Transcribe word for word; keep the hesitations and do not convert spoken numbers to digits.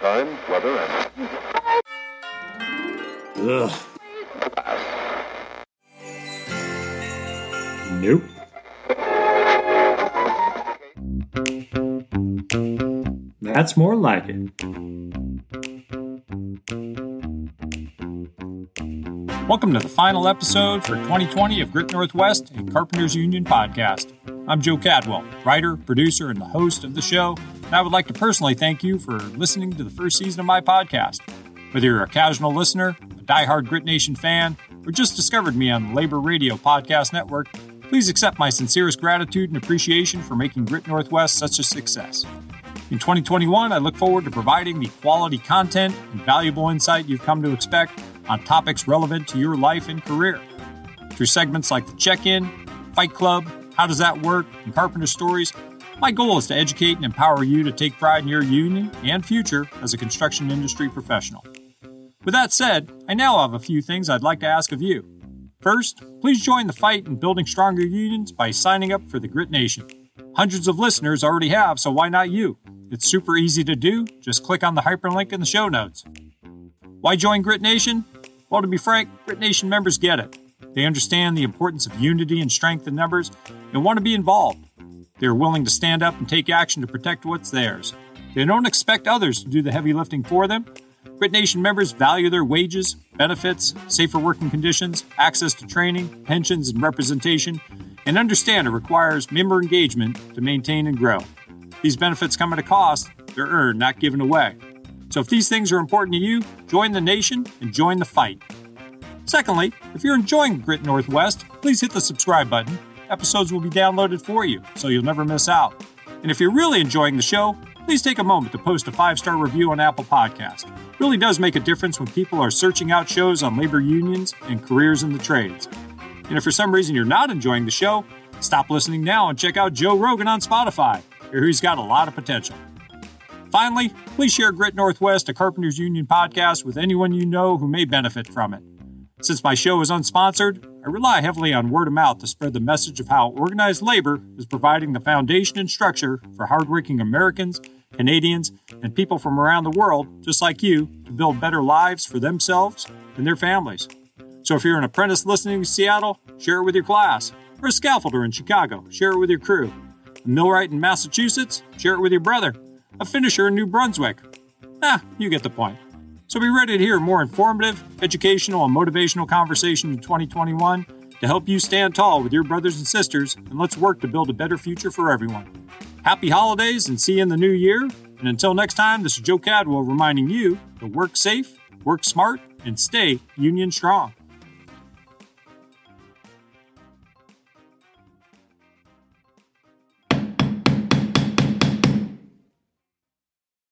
Time, weather, and... Ugh. Nope. That's more like it. Welcome to the final episode for twenty twenty of Grit Northwest, a Carpenters Union podcast. I'm Joe Cadwell, writer, producer, and the host of the show, and I would like to personally thank you for listening to the first season of my podcast. Whether you're a casual listener, a diehard Grit Nation fan, or just discovered me on the Labor Radio Podcast Network, please accept my sincerest gratitude and appreciation for making Grit Northwest such a success. In twenty twenty-one, I look forward to providing the quality content and valuable insight you've come to expect on topics relevant to your life and career. Through segments like the Check-In, Fight Club, How Does That Work, and Carpenter Stories, my goal is to educate and empower you to take pride in your union and future as a construction industry professional. With that said, I now have a few things I'd like to ask of you. First, please join the fight in building stronger unions by signing up for the Grit Nation. Hundreds of listeners already have, so why not you? It's super easy to do. Just click on the hyperlink in the show notes. Why join Grit Nation? Well, to be frank, Grit Nation members get it. They understand the importance of unity and strength in numbers and want to be involved. They are willing to stand up and take action to protect what's theirs. They don't expect others to do the heavy lifting for them. Grit Nation members value their wages, benefits, safer working conditions, access to training, pensions, and representation, and understand it requires member engagement to maintain and grow. These benefits come at a cost. They're earned, not given away. So if these things are important to you, join the nation and join the fight. Secondly, if you're enjoying Grit Northwest, please hit the subscribe button. Episodes will be downloaded for you, so you'll never miss out. And if you're really enjoying the show, please take a moment to post a five-star review on Apple Podcasts. It really does make a difference when people are searching out shows on labor unions and careers in the trades. And if for some reason you're not enjoying the show, stop listening now and check out Joe Rogan on Spotify. Here he's got a lot of potential. Finally, please share Grit Northwest, a Carpenters Union podcast, with anyone you know who may benefit from it. Since my show is unsponsored, I rely heavily on word of mouth to spread the message of how organized labor is providing the foundation and structure for hardworking Americans, Canadians, and people from around the world, just like you, to build better lives for themselves and their families. So if you're an apprentice listening in Seattle, share it with your class. Or a scaffolder in Chicago, share it with your crew. A millwright in Massachusetts, share it with your brother. A finisher in New Brunswick. Ah, you get the point. So be ready to hear more informative, educational, and motivational conversation in twenty twenty-one to help you stand tall with your brothers and sisters, and let's work to build a better future for everyone. Happy holidays and see you in the new year. And until next time, this is Joe Cadwell reminding you to work safe, work smart, and stay union strong.